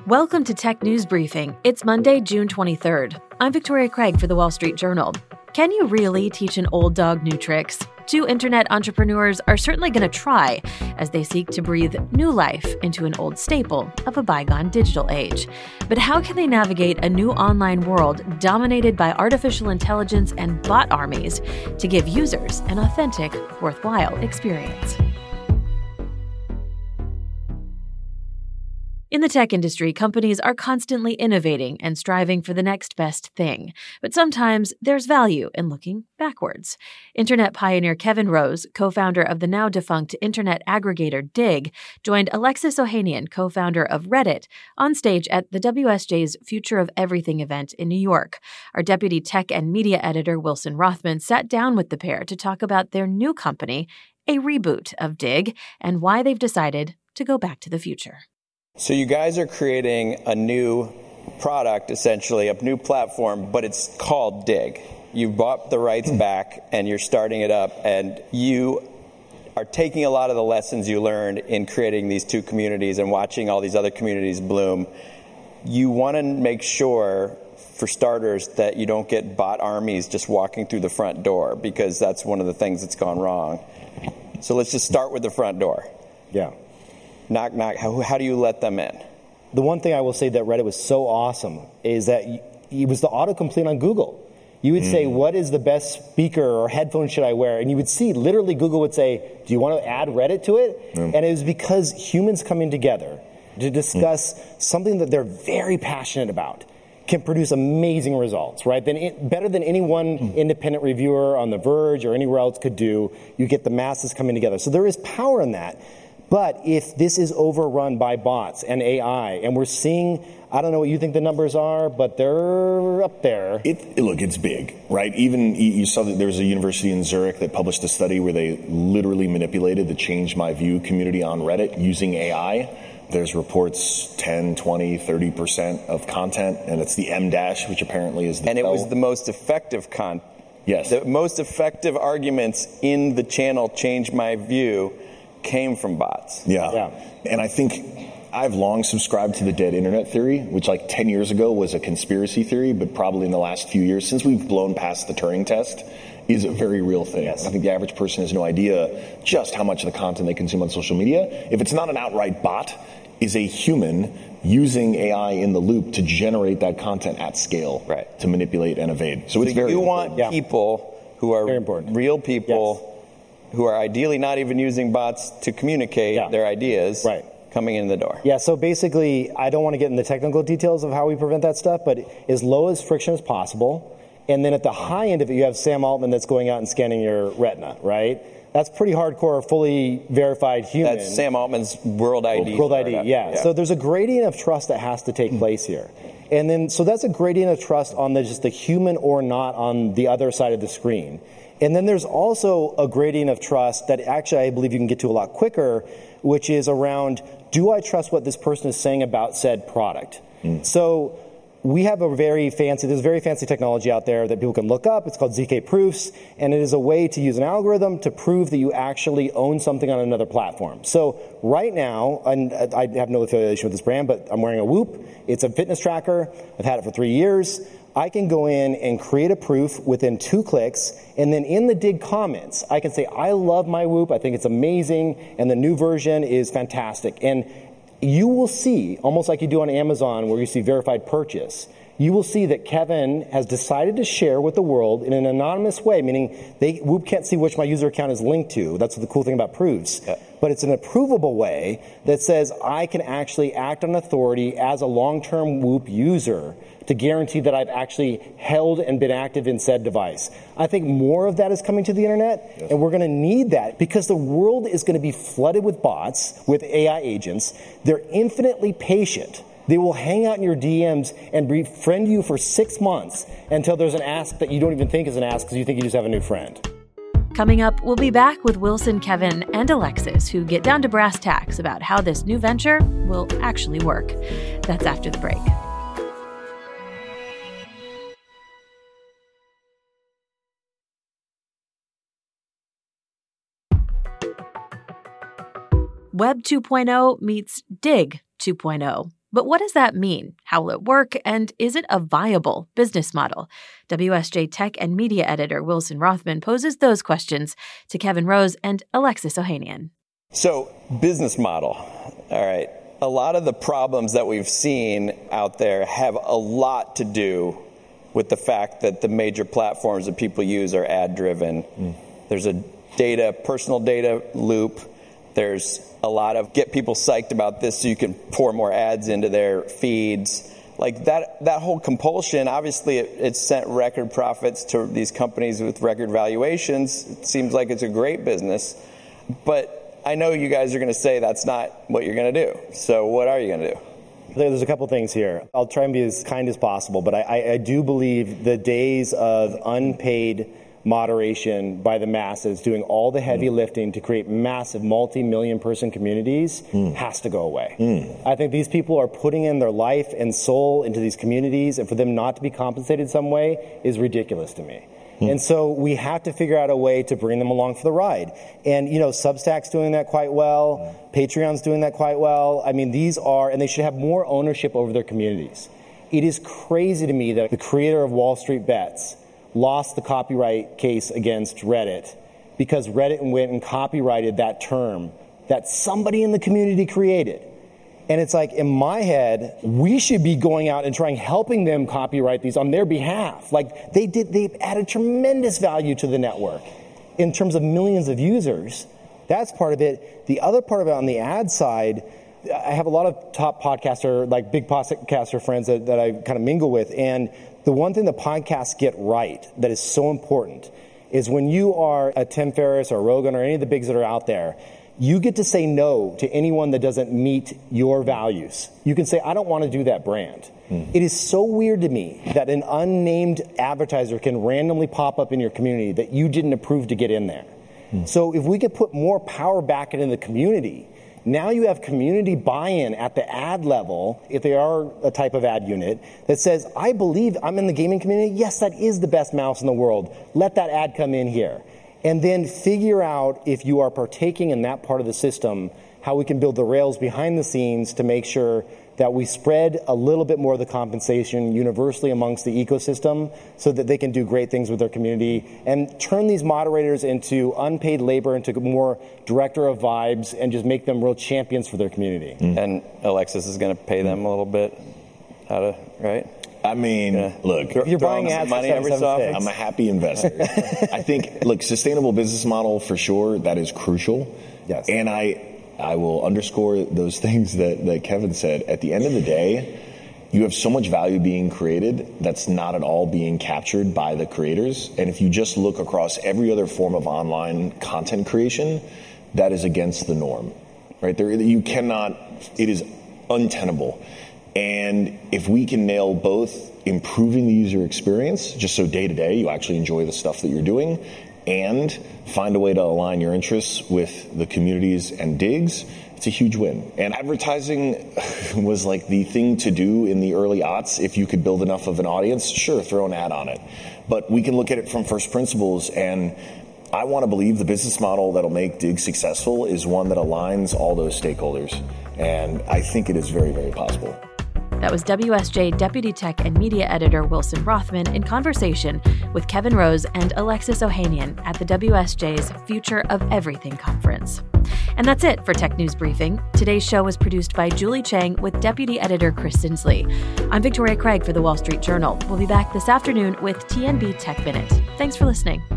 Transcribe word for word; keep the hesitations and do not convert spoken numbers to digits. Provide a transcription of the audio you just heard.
Welcome to Tech News Briefing. It's Monday, June twenty-third. I'm Victoria Craig for The Wall Street Journal. Can you really teach an old dog new tricks? Two internet entrepreneurs are certainly going to try as they seek to breathe new life into an old staple of a bygone digital age. But how can they navigate a new online world dominated by artificial intelligence and bot armies to give users an authentic, worthwhile experience? In the tech industry, companies are constantly innovating and striving for the next best thing. But sometimes there's value in looking backwards. Internet pioneer Kevin Rose, co-founder of the now-defunct internet aggregator Digg, joined Alexis Ohanian, co-founder of Reddit, on stage at the W S J's Future of Everything event in New York. Our deputy tech and media editor, Wilson Rothman, sat down with the pair to talk about their new company, a reboot of Digg, and why they've decided to go back to the future. So you guys are creating a new product, essentially, a new platform, but it's called Digg. You bought the rights back and you're starting it up, and you are taking a lot of the lessons you learned in creating these two communities and watching all these other communities bloom. You want to make sure, for starters, that you don't get bot armies just walking through the front door, because that's one of the things that's gone wrong. So let's just start with the front door. Yeah. Knock, knock. How, how do you let them in? The one thing I will say that Reddit was so awesome is that it was the autocomplete on Google. You would mm. say, what is the best speaker or headphone should I wear? And you would see, literally, Google would say, do you want to add Reddit to it? Mm. And it was because humans coming together to discuss mm. something that they're very passionate about can produce amazing results, right? Then it, better than any one mm. independent reviewer on The Verge or anywhere else could do. You get the masses coming together. So there is power in that. But if this is overrun by bots and A I, and we're seeing, I don't know what you think the numbers are, but they're up there. It, look, it's big, right? Even you saw that there was a university in Zurich that published a study where they literally manipulated the Change My View community on Reddit using A I. There's reports ten, twenty, thirty percent of content, and it's the M dash, which apparently is the And it L. was the most effective content. Yes. The most effective arguments in the channel Change My View came from bots. Yeah. yeah. And I think I've long subscribed to the dead internet theory, which like ten years ago was a conspiracy theory, but probably in the last few years, since we've blown past the Turing test, is a very real thing. Yes. I think the average person has no idea just how much of the content they consume on social media, if it's not an outright bot, is a human using A I in the loop to generate that content at scale, right, to manipulate and evade. So, so it's very you important. want people yeah. who are real people, yes, who are ideally not even using bots to communicate yeah. their ideas, right, coming in the door. Yeah, so basically, I don't want to get into the technical details of how we prevent that stuff, but as low as friction as possible. And then at the high end of it, you have Sam Altman that's going out and scanning your retina, right? That's pretty hardcore, fully verified human. That's Sam Altman's World I D. World I D, yeah. yeah. So there's a gradient of trust that has to take mm-hmm. place here. And then, so that's a gradient of trust on the, just the human or not on the other side of the screen. And then there's also a gradient of trust that actually I believe you can get to a lot quicker, which is around, do I trust what this person is saying about said product? Mm. So we have a very fancy, there's very fancy technology out there that people can look up. It's called Z K Proofs, and it is a way to use an algorithm to prove that you actually own something on another platform. So right now, and I have no affiliation with this brand, but I'm wearing a Whoop. It's a fitness tracker. I've had it for three years. I can go in and create a proof within two clicks, and then in the Digg comments, I can say, I love my Whoop, I think it's amazing, and the new version is fantastic. And you will see, almost like you do on Amazon where you see verified purchase, you will see that Kevin has decided to share with the world in an anonymous way, meaning they, Whoop can't see which my user account is linked to. That's the cool thing about proofs. Yeah. But it's an approvable way that says I can actually act on authority as a long-term Whoop user to guarantee that I've actually held and been active in said device. I think more of that is coming to the internet, yes, and we're going to need that because the world is going to be flooded with bots, with A I agents. They're infinitely patient. They will hang out in your D Ms and befriend you for six months until there's an ask that you don't even think is an ask because you think you just have a new friend. Coming up, we'll be back with Wilson, Kevin, and Alexis, who get down to brass tacks about how this new venture will actually work. That's after the break. Web two point oh meets Digg two point oh. But what does that mean? How will it work? And is it a viable business model? W S J tech and media editor Wilson Rothman poses those questions to Kevin Rose and Alexis Ohanian. So, business model. All right. A lot of the problems that we've seen out there have a lot to do with the fact that the major platforms that people use are ad-driven. Mm. There's a data, personal data loop. There's a lot of get people psyched about this so you can pour more ads into their feeds. Like that that whole compulsion, obviously it, it sent record profits to these companies with record valuations. It seems like it's a great business. But I know you guys are going to say that's not what you're going to do. So what are you going to do? There's a couple things here. I'll try and be as kind as possible, but I, I, I do believe the days of unpaid moderation by the masses doing all the heavy mm. lifting to create massive multi-million person communities mm. has to go away. Mm. I think these people are putting in their life and soul into these communities, and for them not to be compensated some way is ridiculous to me. Mm. And so we have to figure out a way to bring them along for the ride. And, you know, Substack's doing that quite well. Mm. Patreon's doing that quite well. I mean, these are, and they should have more ownership over their communities. It is crazy to me that the creator of Wall Street Bets lost the copyright case against Reddit because Reddit went and copyrighted that term that somebody in the community created. And it's like, in my head, we should be going out and trying helping them copyright these on their behalf. Like they did, they added tremendous value to the network in terms of millions of users. That's part of it. The other part of it on the ad side, I have a lot of top podcaster, like big podcaster friends that, that I kind of mingle with. And the one thing that podcasts get right that is so important is when you are a Tim Ferriss or Rogan or any of the bigs that are out there, you get to say no to anyone that doesn't meet your values. You can say, I don't want to do that brand. Mm. It is so weird to me that an unnamed advertiser can randomly pop up in your community that you didn't approve to get in there. Mm. So if we could put more power back into the community, now you have community buy-in at the ad level, if they are a type of ad unit, that says, I believe I'm in the gaming community. Yes, that is the best mouse in the world. Let that ad come in here. And then figure out, if you are partaking in that part of the system, how we can build the rails behind the scenes to make sure that we spread a little bit more of the compensation universally amongst the ecosystem so that they can do great things with their community and turn these moderators into unpaid labor, into more director of vibes, and just make them real champions for their community. Mm. And Alexis is going to pay them a little bit out of, right? I mean, yeah. look, if you're buying ads money every so often, I'm a happy investor. I think, look, sustainable business model for sure, that is crucial. Yes. And I I will underscore those things that, that Kevin said. At the end of the day, you have so much value being created that's not at all being captured by the creators. And if you just look across every other form of online content creation, that is against the norm, right? There, you cannot, it is untenable. And if we can nail both improving the user experience, just so day to day you actually enjoy the stuff that you're doing, and find a way to align your interests with the communities and digs, it's a huge win. And advertising was like the thing to do in the early aughts. If you could build enough of an audience, sure, throw an ad on it. But we can look at it from first principles, and I want to believe the business model that'll make Dig successful is one that aligns all those stakeholders. And I think it is very, very possible. That was W S J Deputy Tech and Media Editor Wilson Rothman in conversation with Kevin Rose and Alexis Ohanian at the W S J's Future of Everything conference. And that's it for Tech News Briefing. Today's show was produced by Julie Chang with Deputy Editor Chris Sinsley. I'm Victoria Craig for The Wall Street Journal. We'll be back this afternoon with T N B Tech Minute. Thanks for listening.